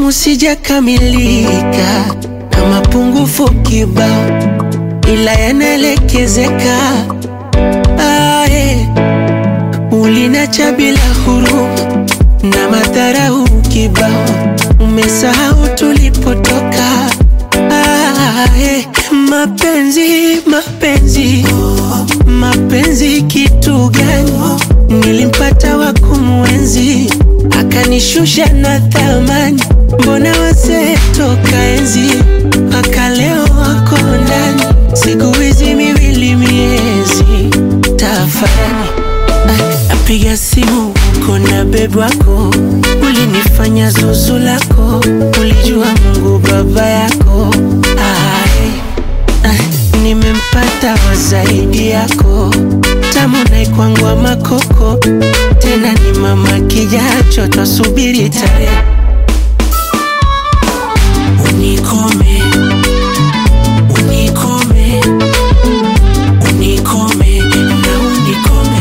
binadamu sijakamilika na mapungufu kibao, ila yanaelekezeka. Ulinacha bila huruma na madharau kibao, umesahau tulipotoka. Mapenzi kitu gani? Nilimpata wa kumwenzi, akanishusha na thamani. Mbona wazee toka enzi mpaka leo wako ndani, siku hizi miwili miezi. Tafadhali apiga simu uko na babe wako, ulinifanya zuzu lako, ulijua Mungu baba yako. Nimempata wa zaidi yako, tamu naikwangwa makoko, tena ni mama kijacho, twasubiri tarehe. Unikome, unikome, unikome, na unikome.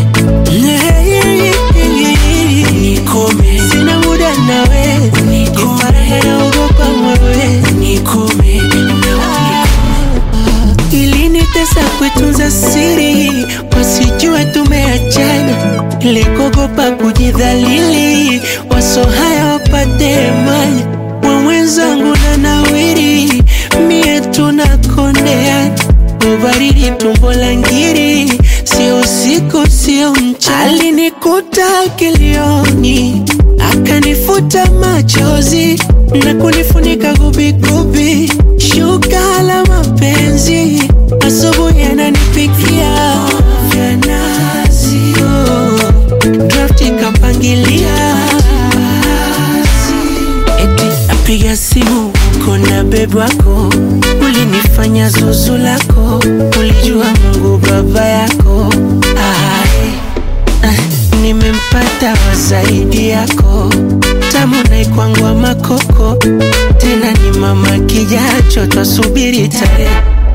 Unikome, sina muda nawe. Unikome, naogopa mwewe. Unikome, na unikome. Ilinitesa kuitunza siri, wasijue tumeachana. Nilikogopa kujidhalili, waso haya wapate manya. Wenzangu na nawiri, mie tunakondeana. Ubaridi tumbo la ngiri, sio usiku sio mchana. Alinikuta kilioni, akanifuta machozi na kunifunika gubigubi. Shuka la mapenzi, asubuhi ananipikia vya nazi, draft ikapangilia. Piga simu uko na babe wako, ulinifanya zuzu lako, ulijua Mungu baba yako. Nimempata wa zaidi yako, tamu naikwangwa makoko, tena ni mama kijacho, twasubiri tarehe.